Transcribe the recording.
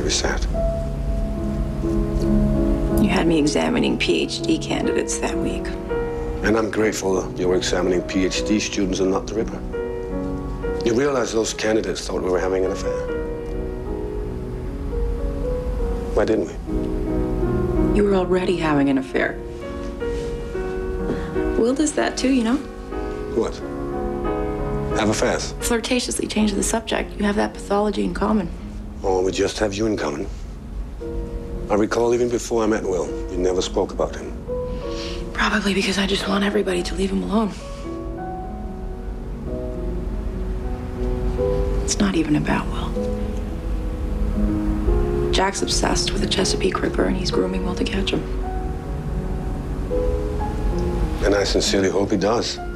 be sad. You had me examining PhD candidates that week. And I'm grateful you were examining PhD students and not the Ripper. You realize those candidates thought we were having an affair. Why didn't we? You were already having an affair. Will does that too, you know? What? Have affairs? Flirtatiously change the subject. You have that pathology in common. Oh, we just have you in common. I recall even before I met Will, you never spoke about him. Probably because I just want everybody to leave him alone. It's not even about Will. Jack's obsessed with the Chesapeake Ripper, and he's grooming Will to catch him. And I sincerely hope he does.